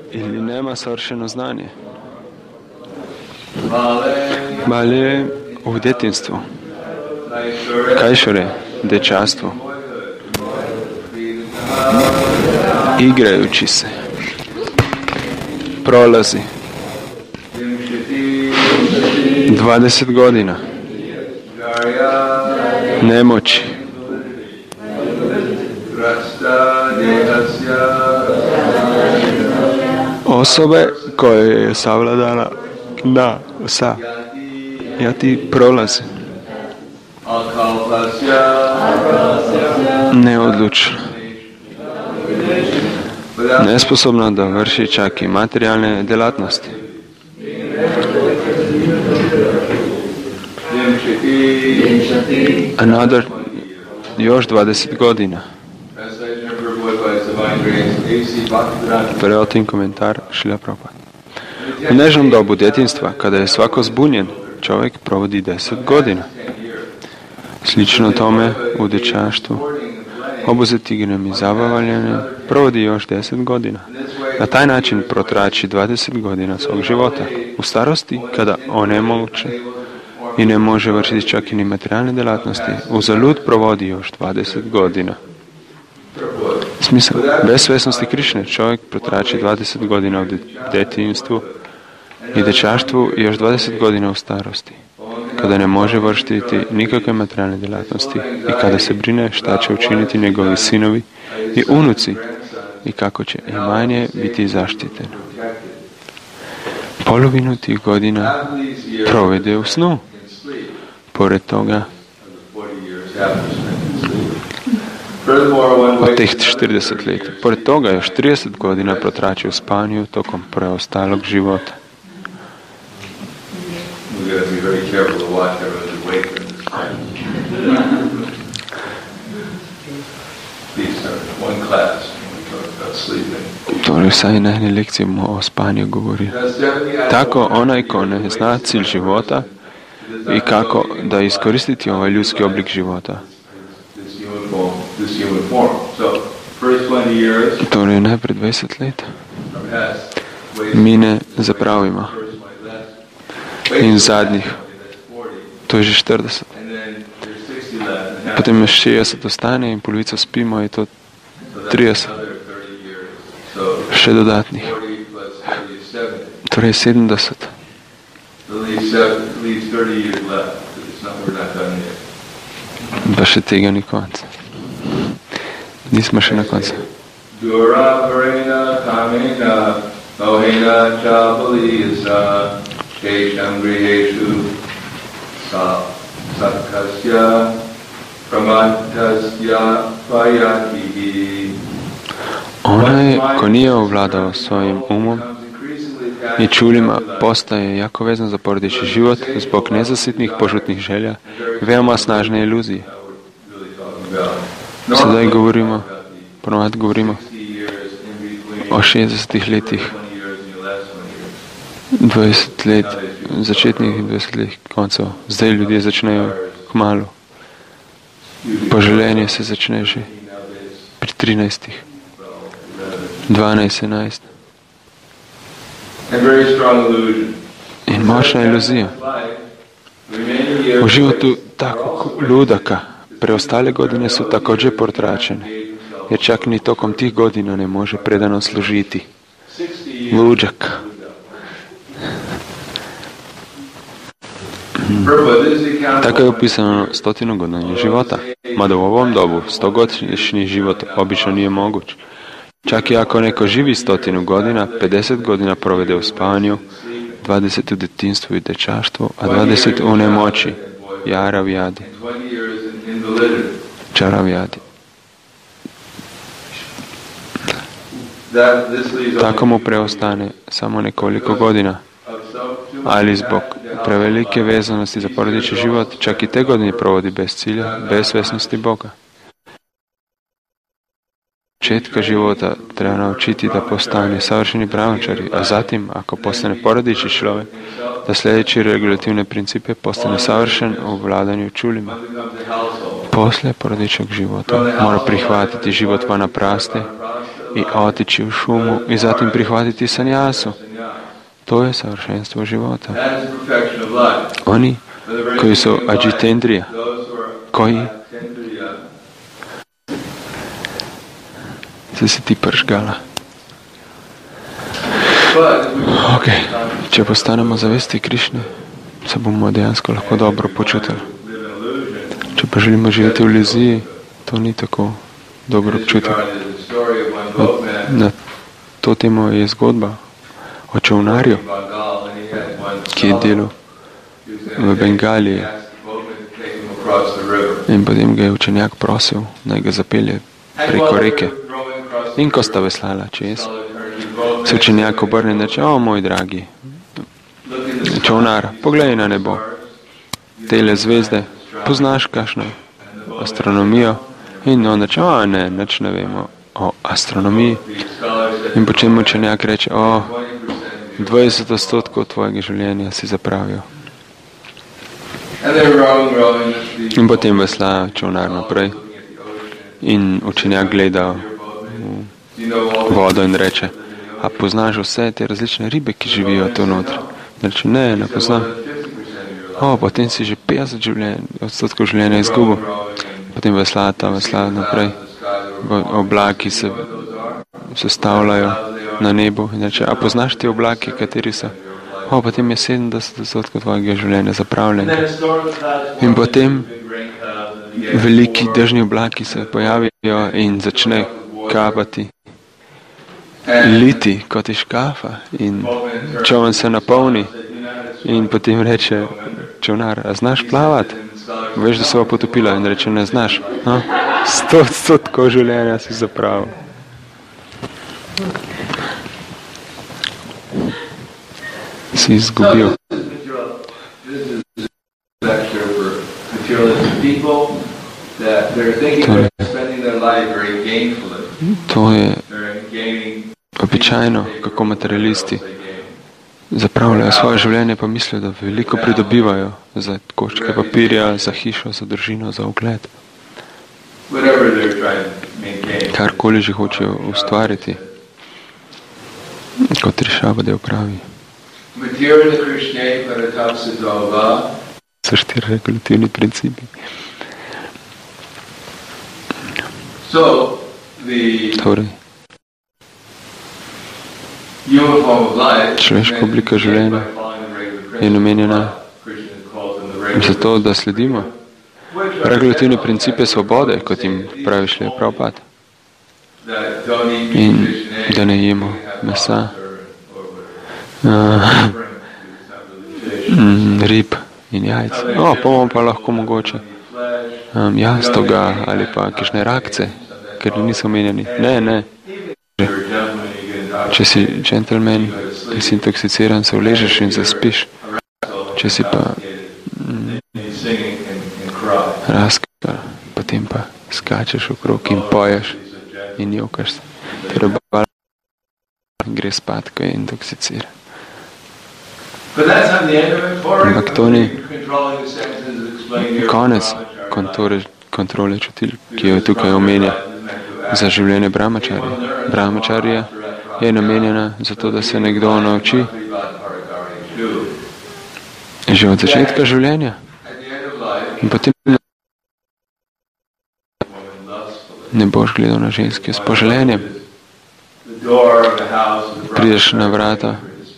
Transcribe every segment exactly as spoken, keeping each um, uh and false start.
ili nema savršeno znanje. Bale u djetinstvu, kajšore, dečastvo, igrajući se, prolazi dvadeset godina nemoći, osobe koje je savladala da, sa, ja ti prolazi, neodlučna, nesposobna da vrši čak i materijalne djelatnosti. Another, još dvadeset godina. Preotim komentar Šrila Prabhupada. U nežnom dobu djetinjstva, kada je svako zbunjen, čovjek provodi deset godina. Slično tome u dječaštvu, obuzet igram i zabavljanjem, provodi još deset godina. Na taj način protrači dvadeset godina svog života. U starosti, kada onemoguće i ne može vršiti čak i ni materijalne djelatnosti, uzalud provodi još dvadeset godina. Smisao, bez svjesnosti Krišne čovjek protrači dvadeset godina u djetinjstvu i dječaštvu i još dvadeset godina u starosti, kada ne može vršiti nikakve materijalne djelatnosti i kada se brine šta će učiniti njegovi sinovi i unuci i kako će imanje biti zaštiteno. Polovinu tih godina provede u snu. Pored toga, od tih četrdeset leta, pored toga još trideset godina protrači u spanju tokom preostalog života. Torej saj na eni lekciji o spanju govori. Tako onaj ko ne zna cilj života i kako da iskoristiti ovaj ljudski oblik života. Torej najprej dvadeset let mine za pravima in zadnjih, to je že štirideset. Potem još šestdeset ostane in polovico spimo, je to trideset. Še dodatnih. Torej sedemdeset. Pa še tega ni konca. Nismo še na koncu. Onaj ko nije ovladao svojim umom i čulima postaje jako vezan za porodični život zbog nezasitnih požutnih želja, veoma snažne iluzije. Sedaj govorimo, ponovno govorimo o šestdesetih letih, dvajset let začetnih in dvajset let koncev. Zdaj ljudje začnejo kmalu. Poželjenje se začne že pri trinajstih, dvanajst, enajst. In močna iluzija. U životu tako ludaka preostale godine su također potračene, jer čak ni tokom tih godina ne može predano služiti. Luđak. Tako je opisano stotinu godina života, mada u ovom dobu stogodišnji život obično nije moguć. Čak i ako neko živi stotinu godina, pedeset godina provede u spanju, dvadeset u djetinjstvu i dječaštvu, a dvadeset u nemoći, jaravjadi, čaravjadi. Tako mu preostane samo nekoliko godina, ali zbog prevelike vezanosti za porodični život, čak i te godine provodi bez cilja, bez svjesnosti Boga. Početka života treba naučiti da postane savršeni brahmačari, a zatim, ako postane porodični čovjek, da sljedeći regulativne principe postane savršen u vladanju čulima. Poslije porodičnog života mora prihvatiti život vanapraste i otići u šumu i zatim prihvatiti sanjasu. To je savršenstvo života. Oni koji su ajitendrija, koji se si ti pržgala. Ok, če postanemo zavesti Krišne, se bomo dejansko lahko dobro počutili. Če pa želimo živeti v iluziji, to ni tako dobro občutek. Na to temo je zgodba o čovnarju, ki je delal v Bengaliji. In potem ga je učenjak prosil, naj ga zapelje preko reke. In ko sta veslala čez, se učenjak obrne in reče: o, moj dragi čovnar, poglej na nebo, tele zvezde, poznaš kakšno astronomijo? In on reče: o, ne, nič ne vemo o astronomiji. In potem učenjak reče: o, dvajset odstotkov tvojega življenja si zapravil. In potem vesla čovnar naprej. In učenjak gleda v vodo in reče: a poznaš vse te različne ribe, ki živijo tu notri? Reče: ne, ne poznam. O, potem si že petdeset odstotkov življenja izgubil. Potem vesla ta vesla naprej. Oblaki se sestavljajo na nebu in reče: a poznaš te oblaki, kateri so? O, potem je sedemdeset odstotkov tvojega življenja zapravljenega. In potem veliki dežni oblaki se pojavijo in začne kapati, liti kot iz škafa in čovn se napolni. In potem reče čovnar: a znaš plavati? Veš, da se bo potopila? In reče: ne znaš. No, sto odstotkov življenja si zapravil. Si izgubil. Torej, to je običajno, kako materialisti zapravljajo svoje življenje, pa mislijo, da veliko pridobivajo za koščke papirja, za hišo, za družino, za ugled. Karkoli že hočejo ustvariti, kot Rišabhadev pravi. So štiri regulativni principi. Torej, človeška oblika življenja je namenjena za to, da sledimo regulativne principe svobode, kot jim pravi Šrila Prabhupada. In da ne jemo mesa, uh, rib in jajc. O, pa bomo pa lahko mogoče um, jastoga ali pa kakšne rakce, ker niso omenjeni. Ne, ne. Če si džentelmen, ki si intoksiciran, se uležeš in zaspiš. Če si pa mm, raskar, potem pa skačeš okrog in poješ in jokaš se. Torej bal gre spat, ko je intoksiciran. Ampak to ni konec kontrole, kontrole čutil, ki jo tukaj omenja za življenje brahmačarja. Brahmačarja je namenjena zato, da se nekdo nauči že od začetka življenja. In potem ne boš gledal na ženske s poželenjem. Prideš na vrata,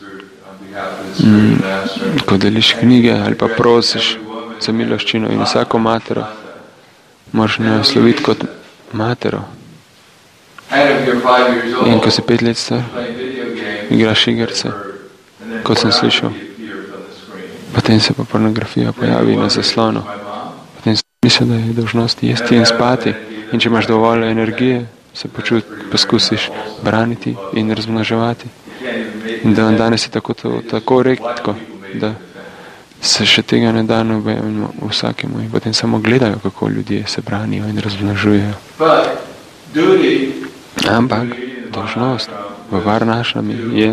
mm, ko deliš knjige ali pa prosiš za miloščino in vsako matero moraš nasloviti kot matero. In ko si pet let star, igraš igrice, kot sem slišal, potem se pa pornografija pojavi na zaslonu. Potem si misli, da je dolžnost jesti in spati. In če imaš dovolj energije, se počut, poskusiš braniti in razmnoževati. In da danes je tako, to, tako redko, da se še tega ne da nobeno vsakemu. In potem samo gledajo, kako ljudje se branijo in razmnožujejo. Ampak dolžnost v Varnašami je,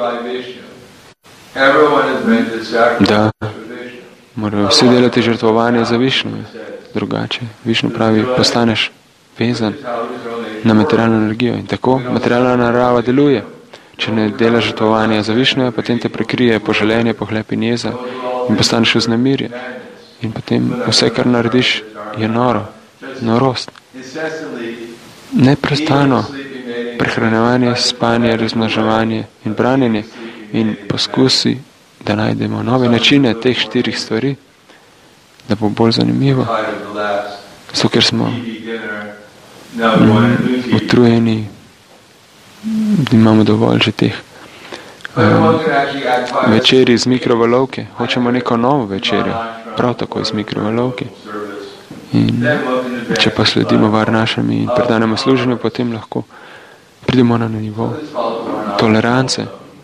da morajo vsi delati žrtvovanje za Višnuje. Drugače, Višnu pravi, postaneš vezan na materialno energijo. In tako materialna narava deluje. Če ne delaš žrtvovanja za Višnuja, potem te prekrije poželenje, pohlep in jeza in postaneš vznemirjen. In potem vse, kar narediš, je noro, norost. Neprestano prehranjevanje, spanje, razmnoževanje in branjenje in poskusi, da najdemo nove načine teh štirih stvari, da bo bolj zanimivo. Zato, ker smo mm, utrujeni, imamo dovolj že teh um, večerij iz mikrovalovke. Hočemo neko novo večerjo, prav tako iz mikrovalovke. In če pa sledimo varnašami in predanemo služenju, potem lahko pridemo na nivo tolerance.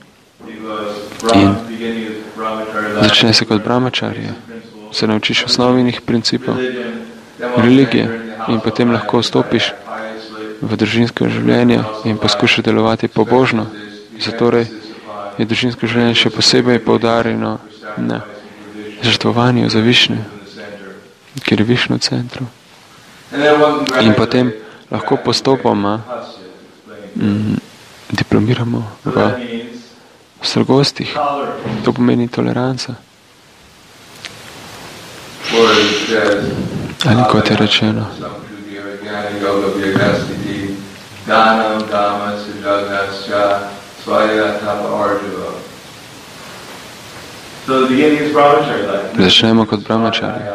In začne se kot brahmačarija. Se naučiš osnovnih principov religije in potem lahko vstopiš v družinsko življenje in poskušaš delovati pobožno. Zatorej je družinsko življenje še posebej poudarjeno na žrtvovanju za Višnju, ker je Višnju v centru. In potem lahko postopoma mm, diplomiramo v strogostih. To pomeni toleranca. Ali kot je rečeno, začnemo kot brahmačari.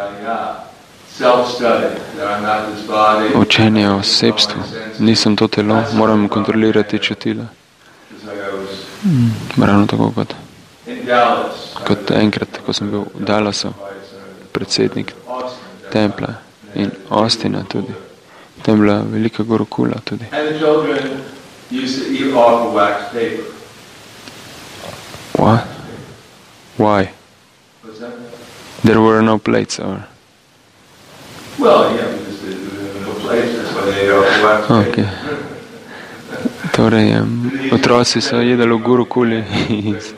Učenje o osebstvu. Nisem to telo, moram kontrolirati čutila. Mm, ravno tako kot, kot enkrat, ko sem bil v Dallasu, predsednik templa in Austina tudi. Tam je bila velika gurukula tudi. What? Why? There were no plates or? Well, yeah, because there were no plates, that's why they offer wax paper. Okay. Torej, um, otroci so jedali v gurukuli iz,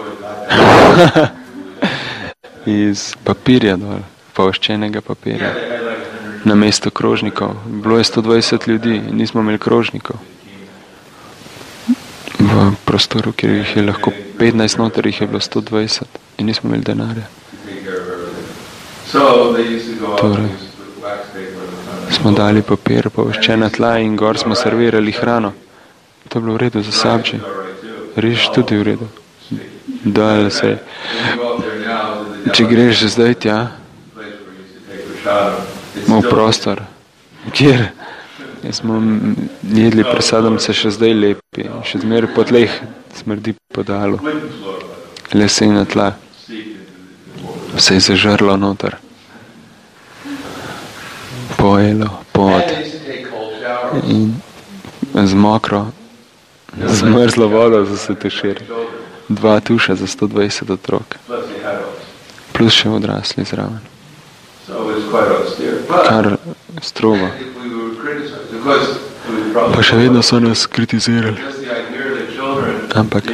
iz papirja dol, povoščenega papirja. Na mesto krožnikov. Bilo je sto dvajset ljudi in nismo imeli krožnikov. V prostoru, kjer jih je lahko petnajst noter, jih je bilo sto dvajset in nismo imeli denarja. Torej, smo dali papir, povoščena tla in gor smo servirali hrano. To je bilo v redu za sabči. Riž tudi v redu. Da, se. Če greš zdaj tja, v prostor, kjer smo jedli presadom, se še zdaj lepi. Še zmeraj po tleh smrdi po dalu. Lesena tla. Vse je zažrlo noter. Pojelo, pod. In z mokro, z mrzlo vodo za se tuširi. Dva tuša za sto dvajset otrok. Plus še odrasli zraven. Kar strogo. Pa še vedno so nas kritizirali. Ampak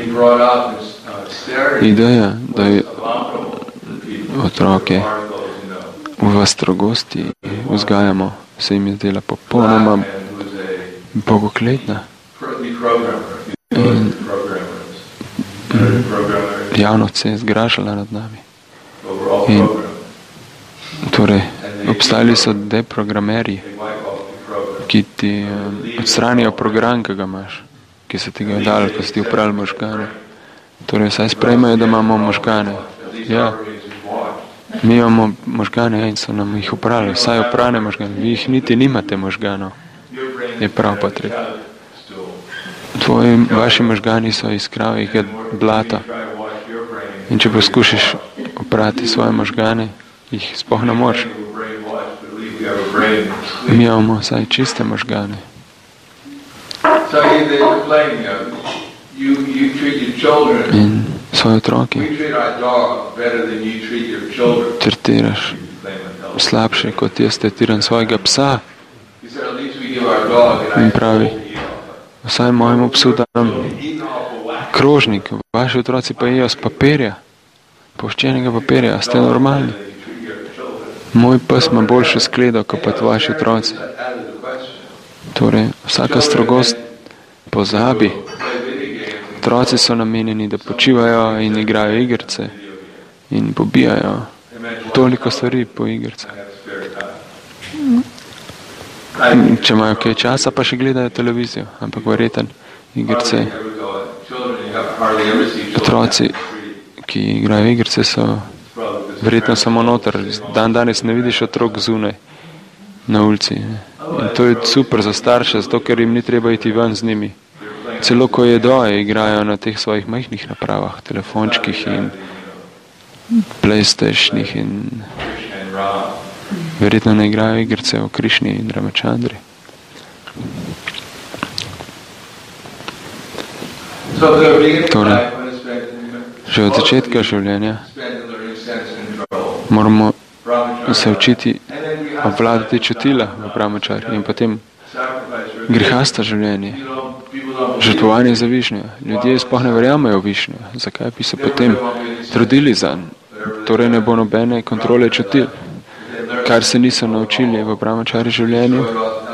ideja, da je otroke v strogosti vzgajamo, se jim je zdela popolnoma bogokletna. In javnost se je zgražala nad nami. In torej, obstajali so deprogramerji, ki ti um, odstranijo program, ki ga imaš, ki so ti ga dali, ko si ti upravili možgane. Torej, saj sprejmejo, da imamo možgane. Ja, mi imamo možgane in so nam jih upravili, saj upravne možgane. Vi jih niti nimate možganov. Je prav potrebno. Tvoji, vaši možgani so iz kravjega blata. In če poskušaš oprati svoje možgane, jih sploh ne moreš. Mi imamo saj čiste možgane. In svoje otroke tretiraš slabše, kot jaz tretiram svojega psa. In pravi, vsaj mojemu psu dam krožnik, vaši otroci pa jejo z papirja, poščenega papirja, ste normalni. Moj pes ima boljše skledo, kot pa vaši otroci. Torej, vsaka strogost pozabi. Otroci so namenjeni, da počivajo in igrajo igrice in pobijajo toliko stvari po igricah. Če imajo kaj časa, pa še gledajo televizijo, ampak verjetno igrice. Otroci, ki igrajo igrice, so verjetno samo noter. Dan danes ne vidiš otrok zunaj na ulici. In to je super za starše, zato ker jim ni treba iti ven z njimi. Celo ko jedo, igrajo na teh svojih majhnih napravah, telefončkih in PlayStationih in verjetno ne igrajo igrice o Krišni in Ramachandri. Torej, že od začetka življenja moramo se učiti obvladati čutila v Brahmacharji in potem grihasta življenje, žrtvovanje za Višnjo. Ljudje sploh ne verjamejo v Višnjo. Zakaj bi se potem trudili zanj? Torej ne bo nobene kontrole čutil. Kar se niso naučili v Brahmacharji življenju,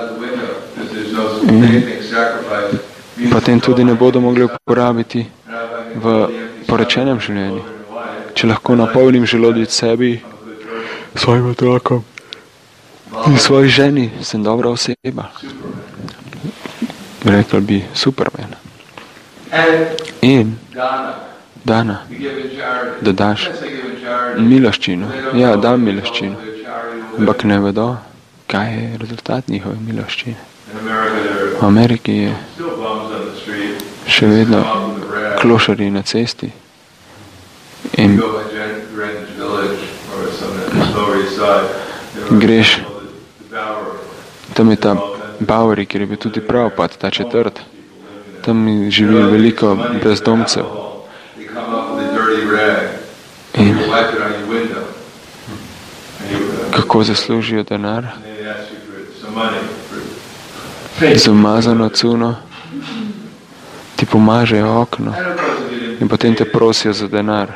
in potem tudi ne bodo mogli uporabiti v porečenem življenju. Če lahko napolnim želodec sebi, svojim otrokom in svoji ženi, sem dobra oseba. Rekel bi Superman. In dana, da daš miloščino. Ja, dam miloščino. Ampak ne vedo, kaj je rezultat njihove miloščine. V Ameriki je še vedno klošari na cesti in greš, tam je ta Bowery, kjer je bil tudi Prabhupada, ta četrt. Tam živi veliko brezdomcev. In kako zaslužijo denar? Z umazano cuno ti pomažejo okno in potem te prosijo za denar.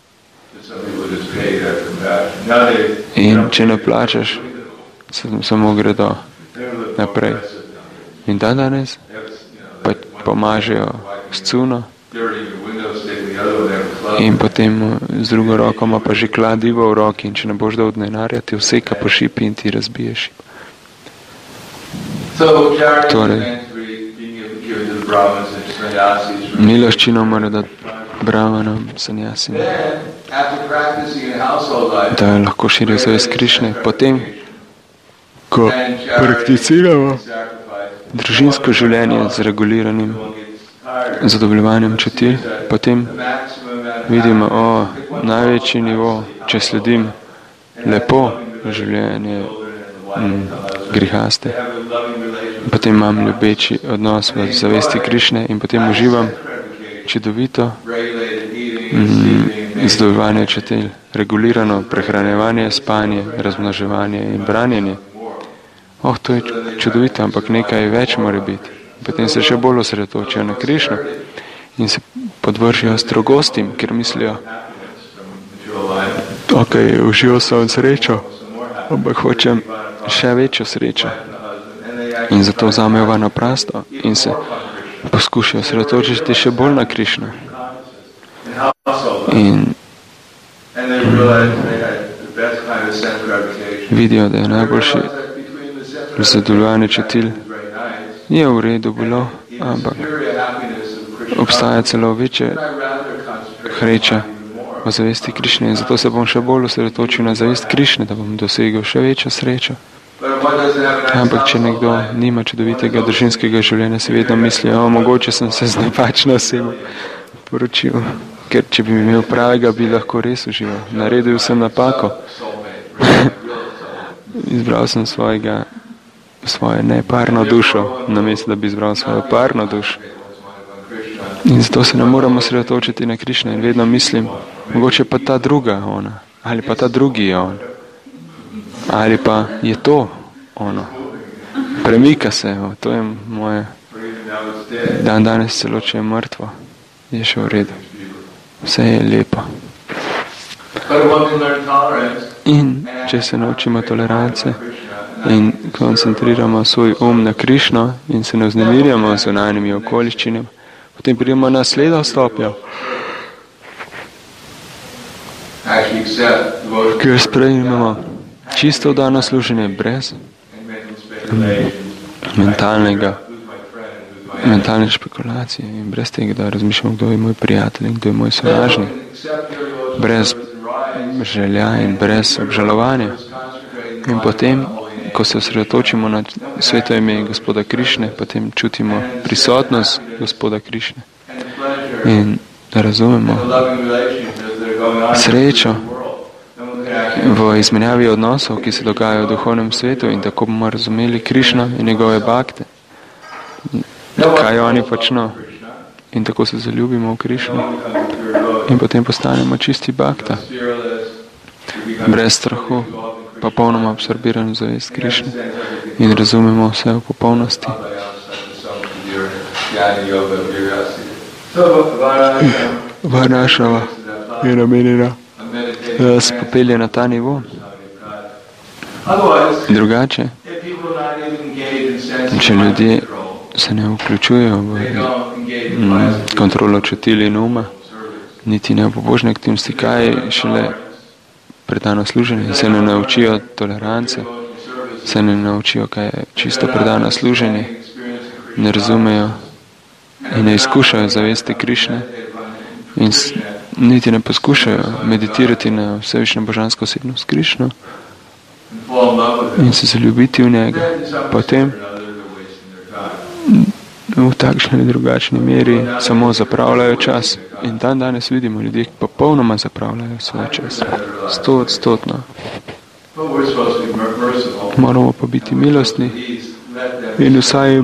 In če ne plačaš, samo gredo naprej. In dan danes pa pomažejo s cuno in potem z drugo roko ima pa že kladivo v roki in če ne boš dal denarja, ti vseka po šipi in ti razbije šip. Torej, miloščino mora dati brahmanom, sanjasim, da lahko širijo zavest Krišne. Potem, ko prakticiramo družinsko življenje z reguliranim zadovoljevanjem čutil, potem vidimo, o, največji nivo, če sledim lepo življenje mm, grihaste. Potem imam ljubeči odnos v zavesti Krišne in potem uživam čudovito mm, zadovoljevanje čutil, regulirano prehranjevanje, spanje, razmnoževanje in branjenje. Oh, to je čudovito, ampak nekaj več mora biti. Potem se še bolj osredotočijo na Krišno in se podvržijo strogostim, ker mislijo, ok, užival sem srečo, ampak hočem še večjo srečo. In zato vzamejo vanaprasto in se poskušajo osredotočiti še bolj na Krišno. In vidijo, da je najboljši zadovoljevanje čutil. Je v redu bilo, ampak obstaja celo večje hreča o zavesti Krišne in zato se bom še bolj osredotočil na zavest Krišne, da bom dosegel še večjo srečo. Ampak če nekdo nima čudovitega družinskega življenja, si vedno misli, o, mogoče sem se z napačno osebo poročil, ker če bi imel pravega, bi lahko res užival. Naredil sem napako. Izbral sem svojega svojo neparno dušo, namesto da bi izbral svojo parno dušo. In zato se ne moramo sredotočiti na Krišno in vedno mislim, mogoče pa ta druga ona, ali pa ta drugi je on, ali pa je to ono. Premika se, o, to je moje. Dan danes celo, če je mrtvo, je še v redu. Vse je lepo. In če se naučimo tolerance in koncentriramo svoj um na Krišno in se ne vznemirjamo z zunanjimi okoliščinami, potem pridemo na naslednjo stopnjo, ki jo sprejmemo čisto vdano služenje brez mentalnega, mentalne špekulacije in brez tega, da razmišljamo, kdo je moj prijatelj in kdo je moj sovražnik, brez želja in brez obžalovanja. In potem, ko se osredotočimo na sveto ime Gospoda Krišne, potem čutimo prisotnost Gospoda Krišne in razumemo srečo v izmenjavi odnosov, ki se dogajajo v duhovnem svetu, in tako bomo razumeli Krišno in njegove bakte, kaj oni počno, in tako se zaljubimo v Krišno in potem postanemo čisti bakta, brez strahu, pa polnoma absorbiran zavest Krišne in razumemo vse v popolnosti. Varnašava je namenjena, da se popelje na ta nivo. Drugače, če ljudje se ne vključujejo v m, kontrolo čutil in uma, niti ne v pobožne aktivnosti, kaj šele predano služenje, se ne naučijo tolerance, se ne naučijo, kaj je čisto predano služenje, ne razumejo in ne izkušajo zavesti Krišne in s, niti ne poskušajo meditirati na vsevišnjo božansko osebnost Krišno in se zaljubiti v njega. Potem v takšni ali drugačni meri samo zapravljajo čas. In dan danes vidimo ljudje, ki popolnoma zapravljajo svoj čas. Sto odstotno. Moramo pa biti milostni in vsaj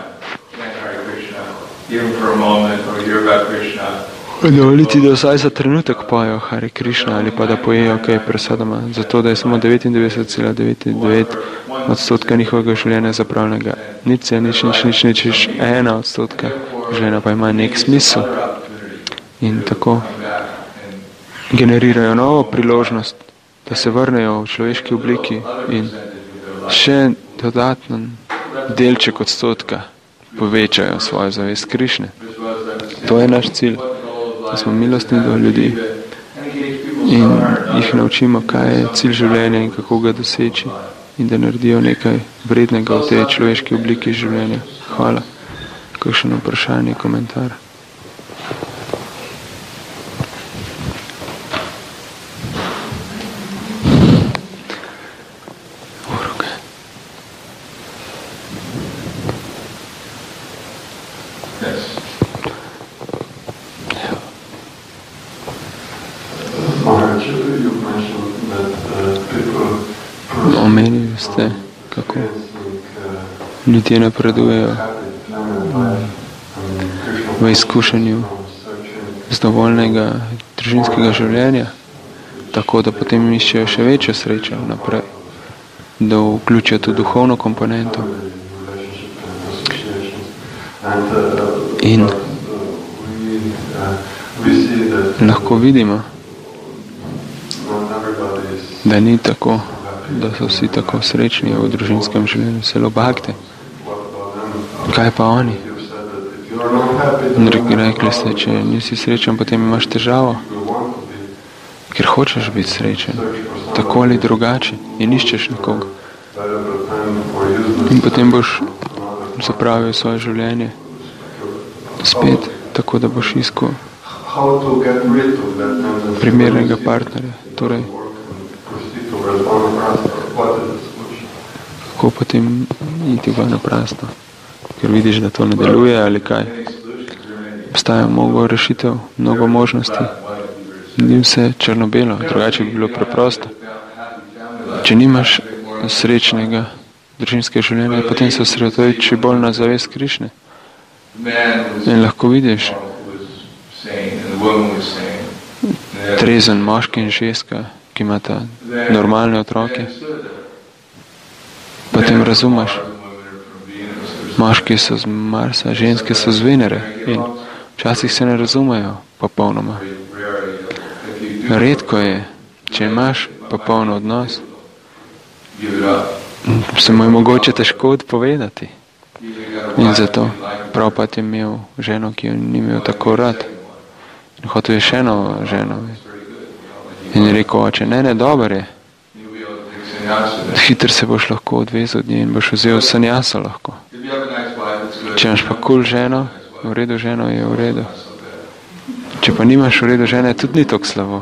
dovoliti, da vsaj za trenutek pojejo Hare Krišna ali pa da pojejo kaj presadoma, zato da je samo devetindevetdeset cela devetdeset odstotka njihovega življenja zapravljenega. Nič se, nič, nič, nič, nič, nič, ena odstotka življenja pa ima nek smisel. In tako generirajo novo priložnost, da se vrnejo v človeški obliki in še dodaten delček odstotka povečajo svojo zavest Krišne. To je naš cilj, da smo milostni do ljudi in jih naučimo, kaj je cilj življenja in kako ga doseči in da naredijo nekaj vrednega v tej človeški obliki življenja. Hvala. Kakšno vprašanje, komentar? Omenili ste, kako ljudje napredujejo v izkušanju zadovoljnega družinskega življenja, tako da potem iščejo še večjo srečo naprej, da vključijo tudi duhovno komponento. In lahko vidimo, da ni tako, da so vsi tako srečni v družinskem življenju, celo bakte. Kaj pa oni? Rekli ste, če nisi srečen, potem imaš težavo, ker hočeš biti srečen, tako ali drugače, in iščeš nekoga. In potem boš zapravil svoje življenje spet, tako da boš iskal primernega partnerja. Torej, kako potem iti v naprasno, ker vidiš, da to ne deluje ali kaj. Obstaja mnogo rešitev, mnogo možnosti. Ni vse črno-belo, drugače bi bilo preprosto. Če nimaš srečnega družinskega življenja, potem se osredotoči bolj na zavest Krišne. In lahko vidiš trezen moški in ženska, ki imata normalne otroke. Potem razumeš, moški so z Marsa, ženske so z Venere in včasih se ne razumejo popolnoma. Redko je, če imaš popoln odnos, se mu je mogoče težko odpovedati. In zato Prabhupada je imel ženo, ki jo ni imel tako rad. In hotel je še eno ženo. In je rekel, oče, ne, ne, dober je. Hitro se boš lahko odvezal od nje in boš vzel sanjasa lahko. Če imaš pa kul ženo, v redu ženo je v redu. Če pa nimaš v redu žene, tudi ni tako slabo.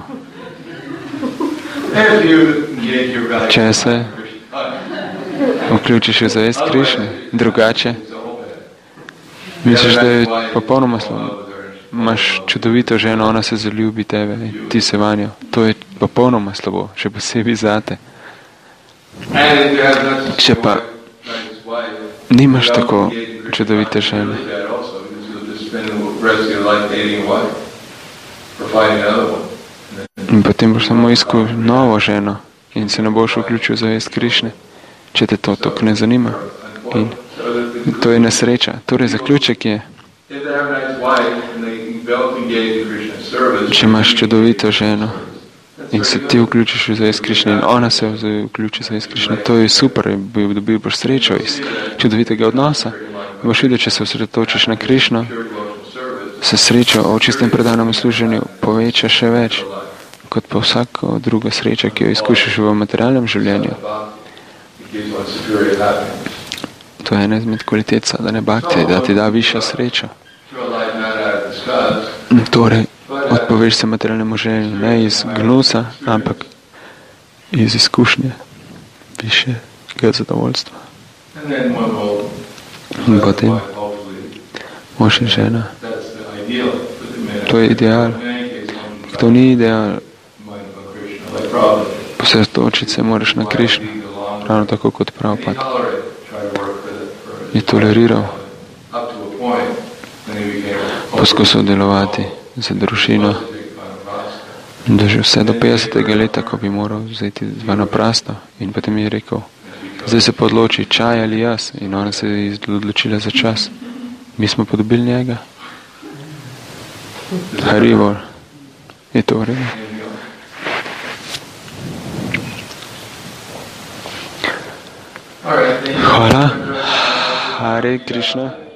Če se vključiš v zavest Krišne, drugače, misliš, da je popolnoma slabo. Imaš čudovito ženo, ona se zaljubi tebe in ti se vanjo. To je popolnoma slabo, še posebej zate. Če pa nimaš tako čudovite žene, in potem boš samo iskal novo ženo in se ne boš vključil v zavest Krišne, če te to tako ne zanima. In to je nesreča. Torej, zaključek je, če imaš čudovito ženo in se ti vključiš v zavest Krišne in ona se vključi v zavest Krišne, to je super, dobil boš srečo iz čudovitega odnosa. Boš videl, če se osredotočiš na Krišno, se sreča o čistem predanem služenju poveča še več, kot pa vsako druga sreča, ki jo izkušiš v materialnem življenju. To je ena izmed kvalitet sadhane bhakti, da ti da višja sreča. Torej, odpoveš se materialnemu življenju ne iz gnusa, ampak iz izkušnje višjega zadovoljstva. In potem mož in žena. To je ideal. To ni ideal. Posredotočiti se moraš na Krišno, ravno tako kot Prabhupada je toleriral. Poskusil delovati za družino, da že vse do petdesetega leta, ko bi moral vzeti vanaprasto, in potem je rekel, zdaj se pa odloči, čaj ali jaz, in ona se je odločila za čas. Mi smo podobili njega. Haribol. Je to v redu? Hvala. Hare Krishna.